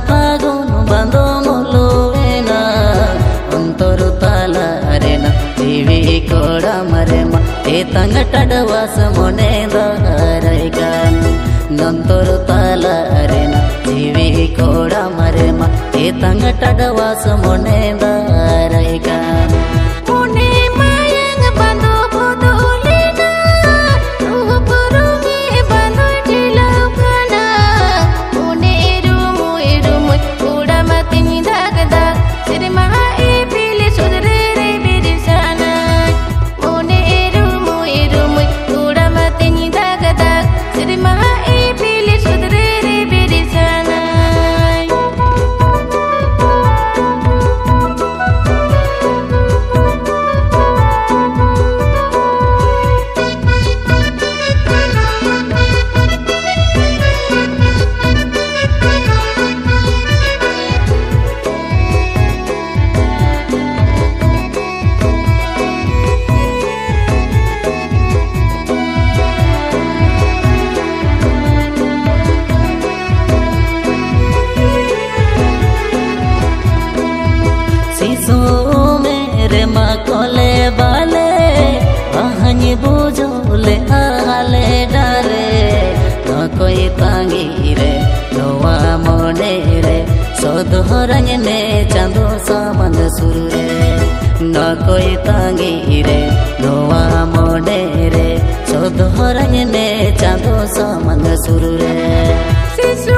फागुन बांधो मोलुएना अंतरु ताला अरेना जीवी कोड़ा मरेमा ए तंग टडवास मोने दारैगा नंतरु ताला अरेना जीवी कोड़ा मरेमा ए तंग टडवास मोने दारैगा कोले बाले बहनी बुझोले आले डारे न कोई तांगी रे नोवा मोने रे सोधरंग ने चांदो सामंद सुर रे न कोई तांगी रे नोवा मोने रे सोधरंग ने चांदो सामंद सुर रे सिसु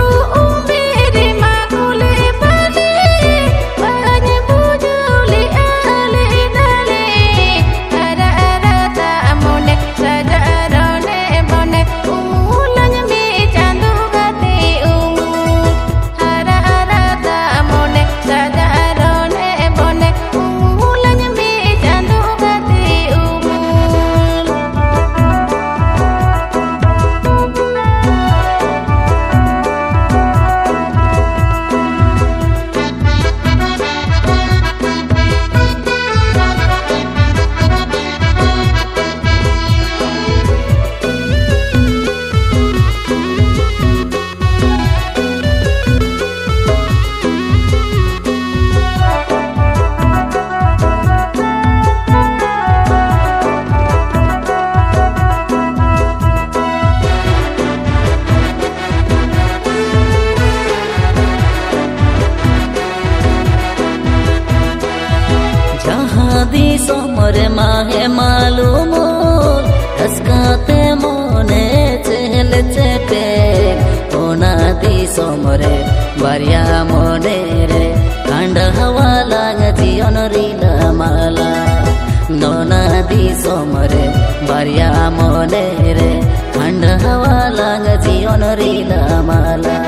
दी सोमरे माहे मालूम रसकाते मोने चेल चेपे ओना दी सोमरे बारिया मोने रे कांड हवा लाग जीवन रीला माला नोना दी सोमरे बारिया मोने रे कांड हवा लाग जीवन रीला माला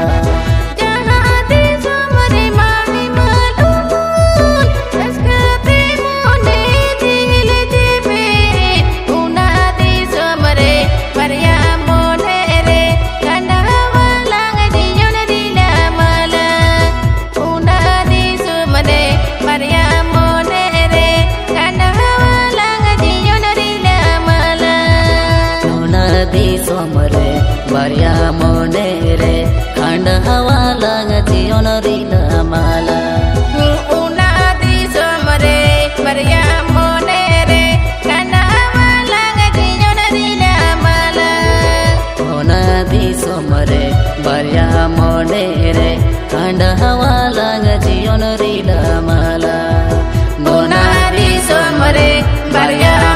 सोमरे बारिया मोने रे खंड हवा लाग जीवन रीला माला उना दी सोमरे बारिया मोने रे खंड हवा लाग जीवन रीला माला उना दी सोमरे बारिया मोने रे खंड हवा लाग जीवन रीला माला उना दी सोमरे बारिया